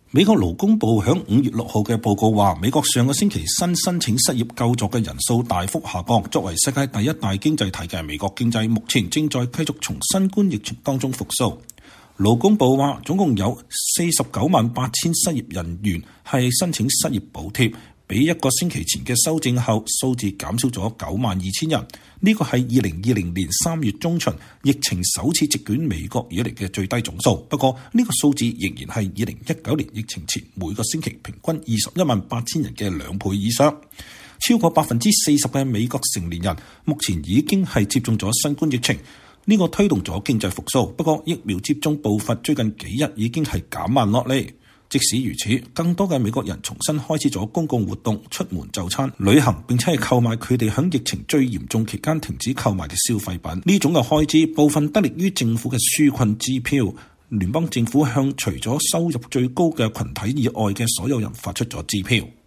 美國勞工部響5月6號嘅報告話，美國上個星期新申請失業救助嘅人數大幅下降。作為世界第一大經濟體嘅美國經濟，目前正在繼續從新冠疫情當中復甦。勞工部話，總共有498000失業人員係申請失業補貼，比一個星期前嘅修正後數字減少咗92000人。呢個係2020年3月中旬疫情首次席捲美國以嚟嘅最低總數。不過呢個數字仍然係2019年疫情前每個星期平均218000人嘅2倍以上。超過40%嘅美國成年人目前已經係接種咗新冠疫情，呢個推動咗經濟復甦。不過疫苗接種步伐最近幾日已經係減慢落嚟。即使如此，更多嘅美國人重新開始咗公共活動、出門就餐、旅行，並且係購買佢哋喺疫情最嚴重期間停止購買嘅消費品。呢種嘅開支部分得力於政府嘅紓困支票。聯邦政府向除咗收入最高嘅群體以外嘅所有人發出咗支票。